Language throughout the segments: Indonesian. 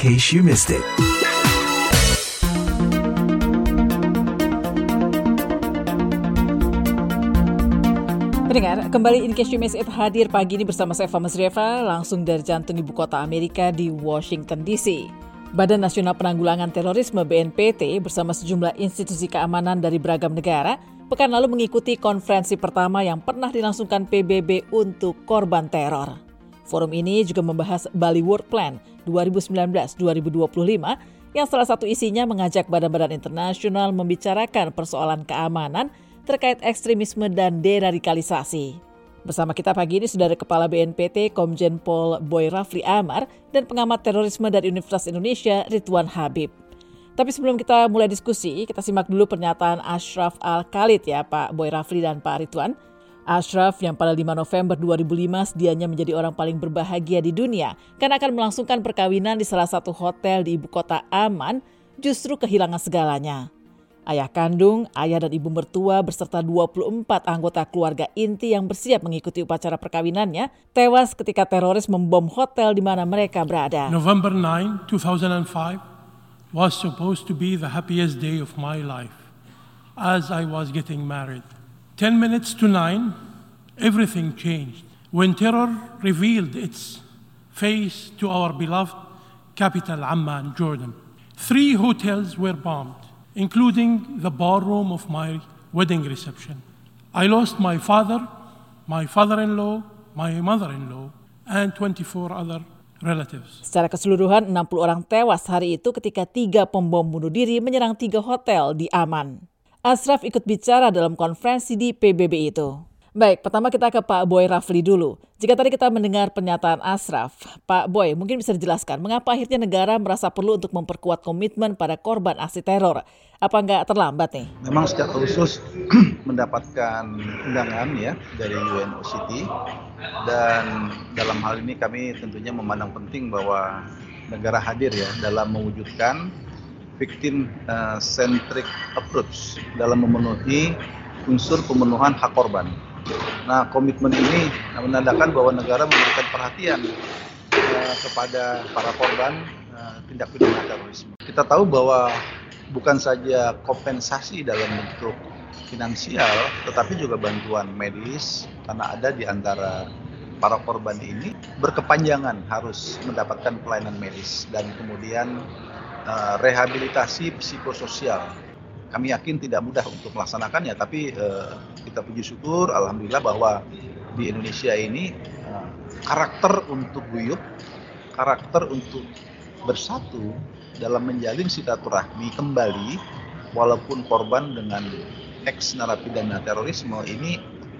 case you missed it. Pendengar, kembali In Case You Missed It hadir pagi ini bersama saya Fama Zreva, langsung dari jantung ibu kota Amerika di Washington DC. Badan Nasional Penanggulangan Terorisme BNPT bersama sejumlah institusi keamanan dari beragam negara pekan lalu mengikuti konferensi pertama yang pernah dilangsungkan PBB untuk korban teror. Forum ini juga membahas Bali World Plan 2019-2025 yang salah satu isinya mengajak badan-badan internasional membicarakan persoalan keamanan terkait ekstremisme dan deradikalisasi. Bersama kita pagi ini sudah ada Kepala BNPT Komjen Pol Boy Rafli Amar dan pengamat terorisme dari Universitas Indonesia Ridwan Habib. Tapi sebelum kita mulai diskusi, kita simak dulu pernyataan Ashraf Al-Khalid ya Pak Boy Rafli dan Pak Ridwan. Ashraf yang pada 5 November 2005 sedianya menjadi orang paling berbahagia di dunia karena akan melangsungkan perkawinan di salah satu hotel di ibu kota Amman justru kehilangan segalanya. Ayah kandung, ayah dan ibu mertua beserta 24 anggota keluarga inti yang bersiap mengikuti upacara perkawinannya tewas ketika teroris membom hotel di mana mereka berada. November 9, 2005 was supposed to be the happiest day of my life as I was getting married. 10 minutes to 9, everything changed when terror revealed its face to our beloved capital Amman, Jordan. 3 hotels were bombed, including the ballroom of my wedding reception. I lost my father, my father-in-law, my mother-in-law, and 24 other relatives. Secara keseluruhan, 60 orang tewas hari itu ketika 3 pembom bunuh diri menyerang 3 hotel di Amman. Ashraf ikut bicara dalam konferensi di PBB itu. Baik, pertama kita ke Pak Boy Rafli dulu. Jika tadi kita mendengar pernyataan Ashraf, Pak Boy mungkin bisa dijelaskan mengapa akhirnya negara merasa perlu untuk memperkuat komitmen pada korban aksi teror. Apa nggak terlambat nih? Memang secara khusus mendapatkan undangan ya dari UNOCT dan dalam hal ini kami tentunya memandang penting bahwa negara hadir ya dalam mewujudkan victim-centric approach dalam memenuhi unsur pemenuhan hak korban. Nah, komitmen ini menandakan bahwa negara memberikan perhatian kepada para korban tindak pidana terorisme. Kita tahu bahwa bukan saja kompensasi dalam bentuk finansial, tetapi juga bantuan medis karena ada di antara para korban ini berkepanjangan harus mendapatkan pelayanan medis dan kemudian rehabilitasi psikososial. Kami yakin tidak mudah untuk melaksanakannya, tapi kita puji syukur, alhamdulillah bahwa di Indonesia ini karakter untuk guyup, karakter untuk bersatu dalam menjalin silaturahmi kembali, walaupun korban dengan ex narapidana terorisme ini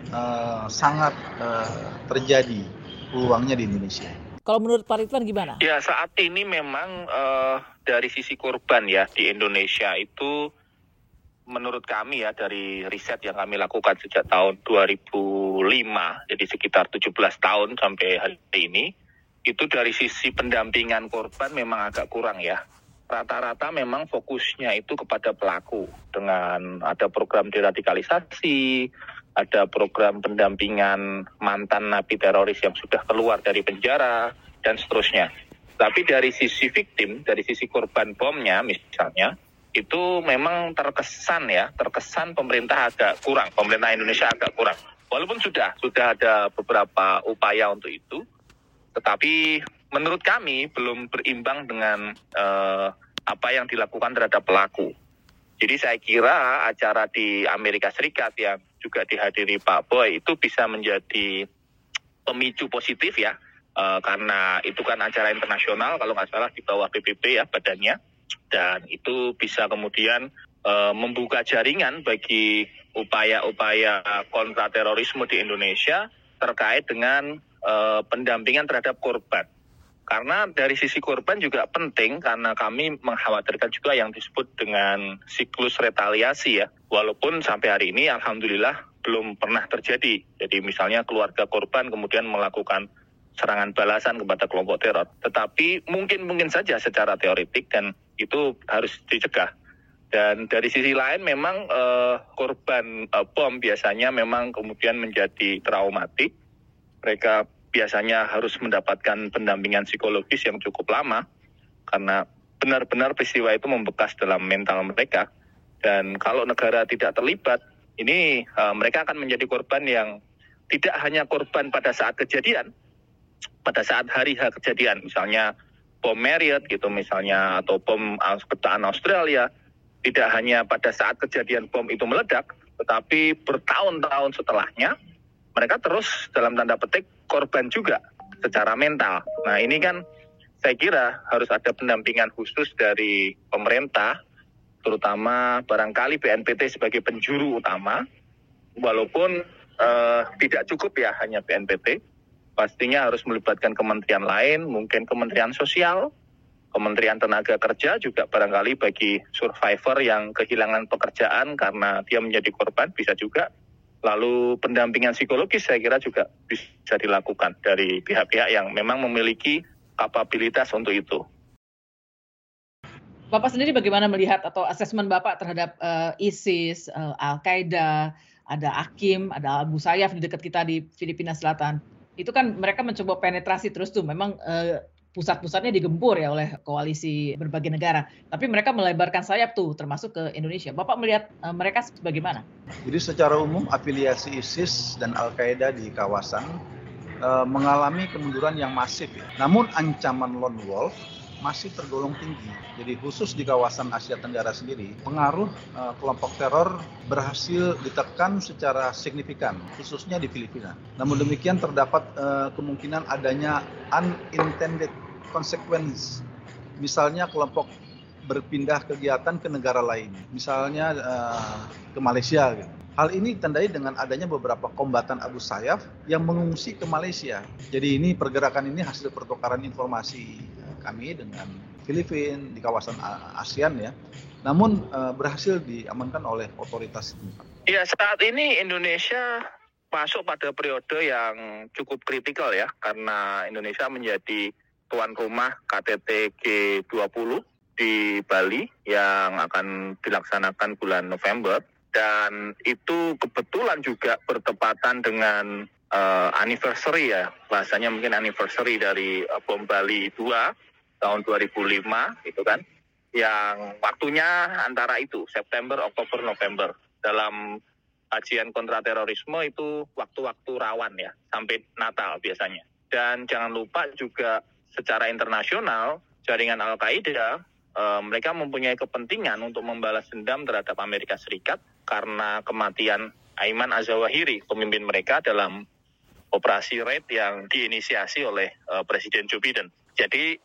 sangat terjadi peluangnya di Indonesia. Kalau menurut Pak Ridwan gimana? Ya, saat ini memang dari sisi korban ya di Indonesia itu menurut kami ya dari riset yang kami lakukan sejak tahun 2005, jadi sekitar 17 tahun sampai hari ini, itu dari sisi pendampingan korban memang agak kurang ya. Rata-rata memang fokusnya itu kepada pelaku dengan ada program deradikalisasi, ada program pendampingan mantan napi teroris yang sudah keluar dari penjara, dan seterusnya. Tapi dari sisi victim, dari sisi korban bomnya misalnya, itu memang terkesan pemerintah agak kurang, pemerintah Indonesia agak kurang. Walaupun sudah ada beberapa upaya untuk itu, tetapi menurut kami belum berimbang dengan apa yang dilakukan terhadap pelaku. Jadi saya kira acara di Amerika Serikat yang juga dihadiri Pak Boy itu bisa menjadi pemicu positif ya, karena itu kan acara internasional kalau nggak salah di bawah PBB ya badannya. Dan itu bisa kemudian membuka jaringan bagi upaya-upaya kontraterorisme di Indonesia terkait dengan pendampingan terhadap korban. Karena dari sisi korban juga penting karena kami mengkhawatirkan juga yang disebut dengan siklus retaliasi ya. Walaupun sampai hari ini alhamdulillah belum pernah terjadi. Jadi misalnya keluarga korban kemudian melakukan serangan balasan kepada kelompok teror. Tetapi mungkin saja secara teoretik dan itu harus dicegah. Dan dari sisi lain memang korban bom biasanya memang kemudian menjadi traumatik. Mereka biasanya harus mendapatkan pendampingan psikologis yang cukup lama. karena benar-benar peristiwa itu membekas dalam mental mereka. Dan kalau negara tidak terlibat, ini mereka akan menjadi korban yang tidak hanya korban pada saat kejadian, pada saat hari H kejadian, misalnya bom Marriott gitu misalnya, atau bom kedutaan Australia, tidak hanya pada saat kejadian bom itu meledak, tetapi bertahun-tahun setelahnya, mereka terus dalam tanda petik korban juga secara mental. Nah ini kan saya kira harus ada pendampingan khusus dari pemerintah, terutama barangkali BNPT sebagai penjuru utama, walaupun tidak cukup ya hanya BNPT, pastinya harus melibatkan kementerian lain, mungkin Kementerian Sosial, Kementerian Tenaga Kerja juga barangkali bagi survivor yang kehilangan pekerjaan karena dia menjadi korban bisa juga. Lalu pendampingan psikologis saya kira juga bisa dilakukan dari pihak-pihak yang memang memiliki kapabilitas untuk itu. Bapak sendiri bagaimana melihat atau asesmen Bapak terhadap ISIS, Al-Qaeda, ada Akim, ada Abu Sayyaf di dekat kita di Filipina Selatan. Itu kan mereka mencoba penetrasi terus tuh, memang pusat-pusatnya digempur ya oleh koalisi berbagai negara. Tapi mereka melebarkan sayap tuh, termasuk ke Indonesia. Bapak melihat mereka bagaimana? Jadi secara umum afiliasi ISIS dan Al-Qaeda di kawasan mengalami kemunduran yang masif. Namun ancaman lone wolf masih tergolong tinggi. Jadi khusus di kawasan Asia Tenggara sendiri, pengaruh kelompok teror berhasil ditekan secara signifikan, khususnya di Filipina. Namun demikian terdapat kemungkinan adanya unintended consequence. Misalnya kelompok berpindah kegiatan ke negara lain, misalnya ke Malaysia. Gitu. Hal ini ditandai dengan adanya beberapa kombatan Abu Sayyaf yang mengungsi ke Malaysia. Jadi ini pergerakan ini hasil pertukaran informasi kami dengan Filipina di kawasan ASEAN ya. Namun berhasil diamankan oleh otoritas setempat. Ya, saat ini Indonesia masuk pada periode yang cukup kritikal ya, karena Indonesia menjadi tuan rumah KTT G20 di Bali yang akan dilaksanakan bulan November. Dan itu kebetulan juga bertepatan dengan anniversary ya, bahasanya mungkin anniversary dari bom Bali 2 tahun 2005 itu kan, yang waktunya antara itu September, Oktober, November. Dalam kajian kontraterorisme itu waktu-waktu rawan ya, sampai Natal biasanya. Dan jangan lupa juga secara internasional jaringan Al-Qaeda mereka mempunyai kepentingan untuk membalas dendam terhadap Amerika Serikat karena kematian Ayman Az-Zawahiri, pemimpin mereka dalam operasi raid yang diinisiasi oleh Presiden Joe Biden. Jadi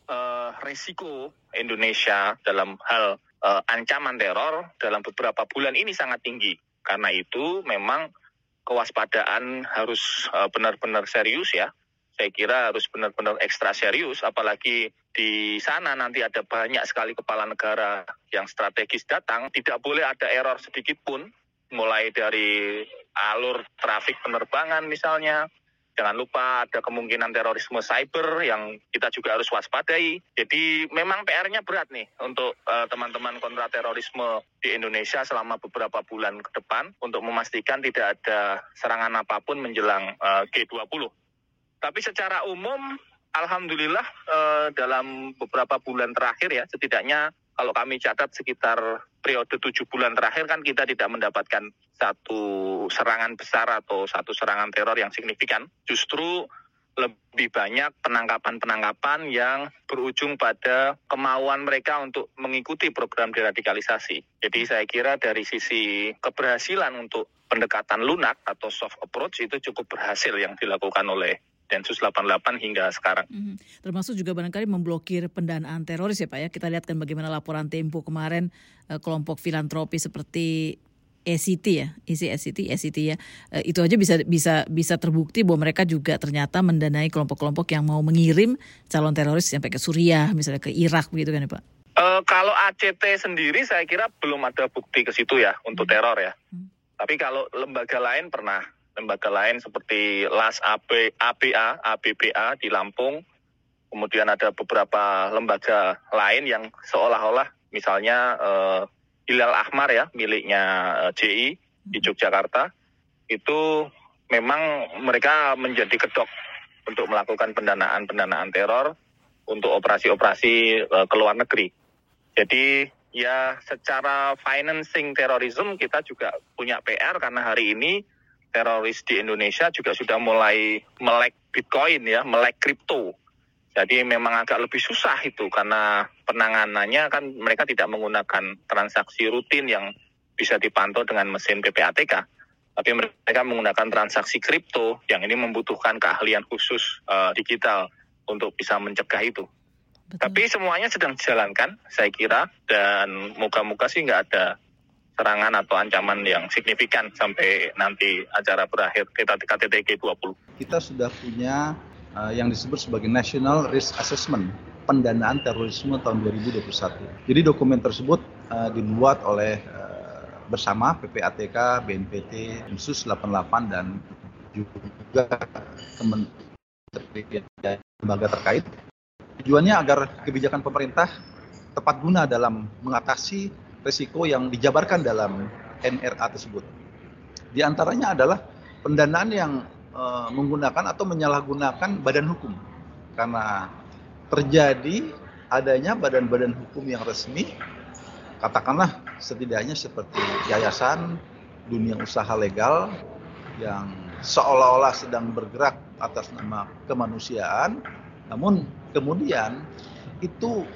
risiko Indonesia dalam hal ancaman teror dalam beberapa bulan ini sangat tinggi. Karena itu memang kewaspadaan harus benar-benar serius ya. Saya kira harus benar-benar ekstra serius, apalagi di sana nanti ada banyak sekali kepala negara yang strategis datang. Tidak boleh ada error sedikit pun, mulai dari alur trafik penerbangan misalnya. Jangan lupa ada kemungkinan terorisme cyber yang kita juga harus waspadai. Jadi memang PR-nya berat nih untuk teman-teman kontraterorisme di Indonesia selama beberapa bulan ke depan untuk memastikan tidak ada serangan apapun menjelang G20. Tapi secara umum, alhamdulillah dalam beberapa bulan terakhir ya, setidaknya kalau kami catat sekitar periode 7 bulan terakhir kan kita tidak mendapatkan satu serangan besar atau satu serangan teror yang signifikan. Justru lebih banyak penangkapan-penangkapan yang berujung pada kemauan mereka untuk mengikuti program deradikalisasi. Jadi saya kira dari sisi keberhasilan untuk pendekatan lunak atau soft approach itu cukup berhasil yang dilakukan oleh Densus 88 hingga sekarang. Termasuk juga barangkali memblokir pendanaan teroris ya Pak ya. Kita lihat kan bagaimana laporan Tempo kemarin kelompok filantropi seperti ECT ya, ECT ya. Itu aja bisa terbukti bahwa mereka juga ternyata mendanai kelompok-kelompok yang mau mengirim calon teroris sampai ke Suriah, misalnya ke Irak begitu kan ya Pak. Kalau ACT sendiri saya kira belum ada bukti ke situ ya untuk teror ya. Tapi kalau lembaga lain pernah. Lembaga lain seperti LAS ABBA di Lampung, kemudian ada beberapa lembaga lain yang seolah-olah misalnya Hilal Ahmar ya, miliknya JI di Yogyakarta, itu memang mereka menjadi kedok untuk melakukan pendanaan teror untuk operasi-operasi ke luar negeri. Jadi ya secara financing terorisme kita juga punya PR karena hari ini teroris di Indonesia juga sudah mulai melek Bitcoin ya, melek kripto. Jadi memang agak lebih susah itu karena penanganannya kan mereka tidak menggunakan transaksi rutin yang bisa dipantau dengan mesin PPATK. Tapi mereka menggunakan transaksi kripto yang ini membutuhkan keahlian khusus digital untuk bisa mencegah itu. Betul. Tapi semuanya sedang dijalankan, saya kira, dan moga-moga sih nggak ada serangan atau ancaman yang signifikan sampai nanti acara berakhir KTT G20. Kita sudah punya yang disebut sebagai National Risk Assessment, pendanaan terorisme tahun 2021. Jadi dokumen tersebut dibuat oleh bersama PPATK, BNPT, Densus 88 dan juga kementerian lembaga terkait. Tujuannya agar kebijakan pemerintah tepat guna dalam mengatasi risiko yang dijabarkan dalam NRA tersebut. Di antaranya adalah pendanaan yang menggunakan atau menyalahgunakan badan hukum. Karena terjadi adanya badan-badan hukum yang resmi, katakanlah setidaknya seperti yayasan, dunia usaha legal yang seolah-olah sedang bergerak atas nama kemanusiaan, namun kemudian itu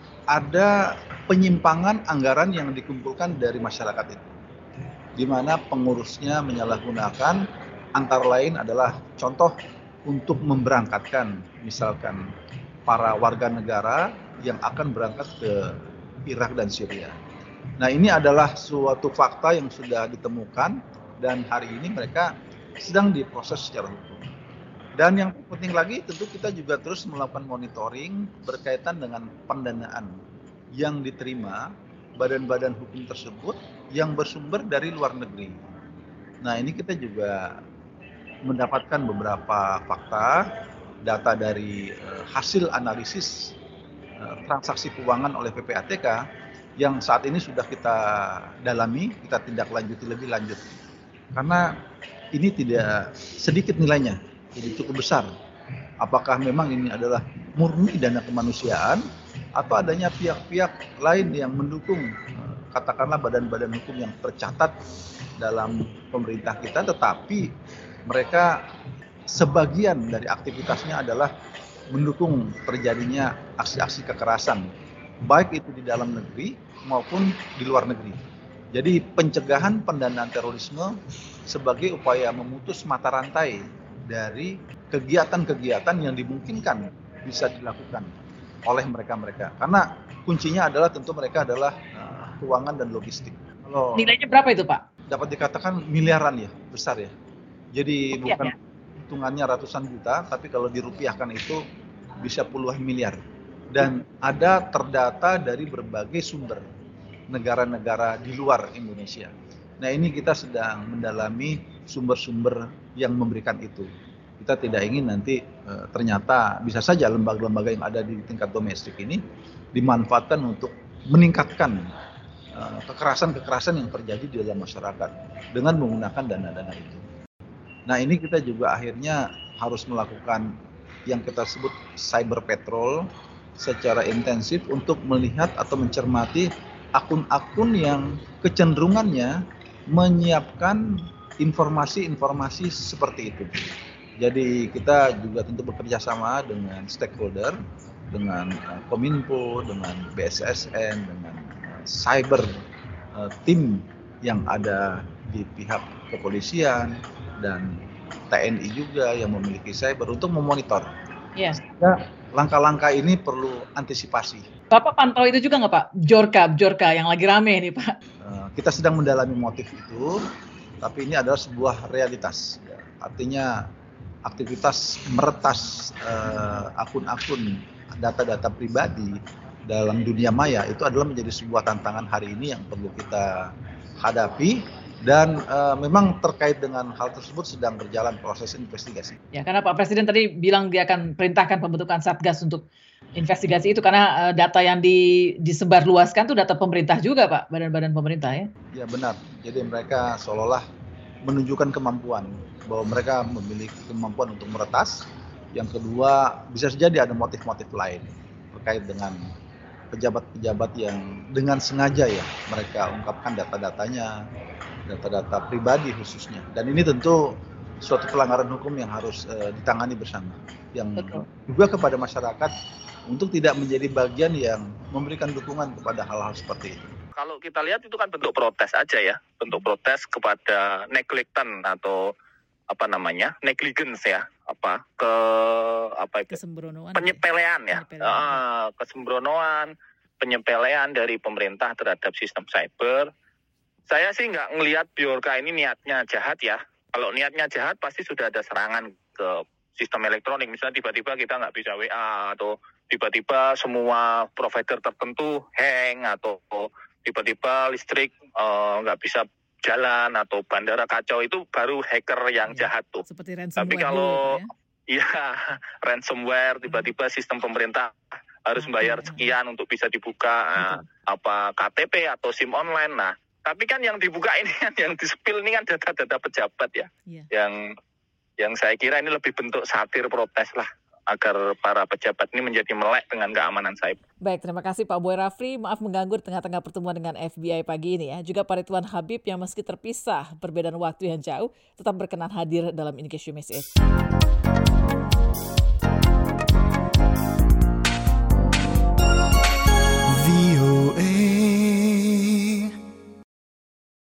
ada penyimpangan anggaran yang dikumpulkan dari masyarakat itu, di mana pengurusnya menyalahgunakan antara lain adalah contoh untuk memberangkatkan misalkan para warga negara yang akan berangkat ke Irak dan Syria. Nah, ini adalah suatu fakta yang sudah ditemukan dan hari ini mereka sedang diproses secara hukum. Dan yang penting lagi tentu kita juga terus melakukan monitoring berkaitan dengan pendanaan yang diterima badan-badan hukum tersebut yang bersumber dari luar negeri. Nah, ini kita juga mendapatkan beberapa fakta, data dari hasil analisis transaksi keuangan oleh PPATK yang saat ini sudah kita dalami, kita tindak lanjuti lebih lanjut. Karena ini tidak sedikit nilainya, jadi cukup besar. Apakah memang ini adalah murni dana kemanusiaan atau adanya pihak-pihak lain yang mendukung katakanlah badan-badan hukum yang tercatat dalam pemerintah kita, tetapi mereka sebagian dari aktivitasnya adalah mendukung terjadinya aksi-aksi kekerasan, baik itu di dalam negeri maupun di luar negeri. Jadi pencegahan pendanaan terorisme sebagai upaya memutus mata rantai dari kegiatan-kegiatan yang dimungkinkan bisa dilakukan oleh mereka-mereka. Karena kuncinya adalah tentu mereka adalah keuangan dan logistik. Kalau nilainya berapa itu, Pak? Dapat dikatakan miliaran ya, besar ya. Jadi bukan hitungannya ratusan juta, tapi kalau dirupiahkan itu bisa puluhan miliar. Dan ada terdata dari berbagai sumber negara-negara di luar Indonesia. Nah, ini kita sedang mendalami sumber-sumber yang memberikan itu. Kita tidak ingin nanti ternyata bisa saja lembaga-lembaga yang ada di tingkat domestik ini dimanfaatkan untuk meningkatkan kekerasan-kekerasan yang terjadi di dalam masyarakat dengan menggunakan dana-dana itu. Nah, ini kita juga akhirnya harus melakukan yang kita sebut cyber patrol secara intensif untuk melihat atau mencermati akun-akun yang kecenderungannya menyiapkan informasi-informasi seperti itu. Jadi kita juga tentu bekerja sama dengan stakeholder, dengan Kominfo, dengan BSSN, dengan cyber tim yang ada di pihak kepolisian dan TNI juga yang memiliki cyber untuk memonitor. Iya. Sehingga langkah-langkah ini perlu antisipasi. Bapak pantau itu juga nggak Pak? Bjorka yang lagi rame nih Pak. Kita sedang mendalami motif itu, tapi ini adalah sebuah realitas. Artinya aktivitas meretas akun-akun data-data pribadi dalam dunia maya itu adalah menjadi sebuah tantangan hari ini yang perlu kita hadapi. Dan memang terkait dengan hal tersebut sedang berjalan proses investigasi. Ya, karena Pak Presiden tadi bilang dia akan perintahkan pembentukan Satgas untuk investigasi itu karena data yang disebar luaskan itu data pemerintah juga Pak, badan-badan pemerintah ya? Ya benar, jadi mereka seolah-olah menunjukkan kemampuan bahwa mereka memiliki kemampuan untuk meretas Yang kedua, bisa jadi ada motif-motif lain terkait dengan pejabat-pejabat yang dengan sengaja ya mereka ungkapkan data-datanya, data-data pribadi khususnya. Dan ini tentu suatu pelanggaran hukum yang harus ditangani bersama. Yang juga kepada masyarakat untuk tidak menjadi bagian yang memberikan dukungan kepada hal-hal seperti itu. Kalau kita lihat itu kan bentuk protes aja ya, bentuk protes kepada neglectan atau negligence ya, kesembronoan, penyepelean ya, kesembronoan, penyepelean dari pemerintah terhadap sistem cyber. Saya sih nggak ngelihat Bjorka ini niatnya jahat ya. Kalau niatnya jahat pasti sudah ada serangan ke sistem elektronik. Misalnya tiba-tiba kita nggak bisa WA, atau tiba-tiba semua provider tertentu hang, atau tiba-tiba listrik nggak bisa jalan, atau bandara kacau, itu baru hacker yang jahat tuh. Seperti ransomware. Tapi kalau ya ransomware, tiba-tiba sistem pemerintah harus bayar sekian untuk bisa dibuka KTP atau SIM online. Nah, tapi kan yang dibuka ini kan, yang di-spill ini kan data-data pejabat ya. Yang saya kira ini lebih bentuk satir protes lah, agar para pejabat ini menjadi melek dengan keamanan cyber. Baik, terima kasih Pak Boy Rafli. Maaf mengganggu di tengah-tengah pertemuan dengan FBI pagi ini ya. Juga Pak Ridwan Habib yang meski terpisah perbedaan waktu yang jauh, tetap berkenan hadir dalam In Case You Miss It.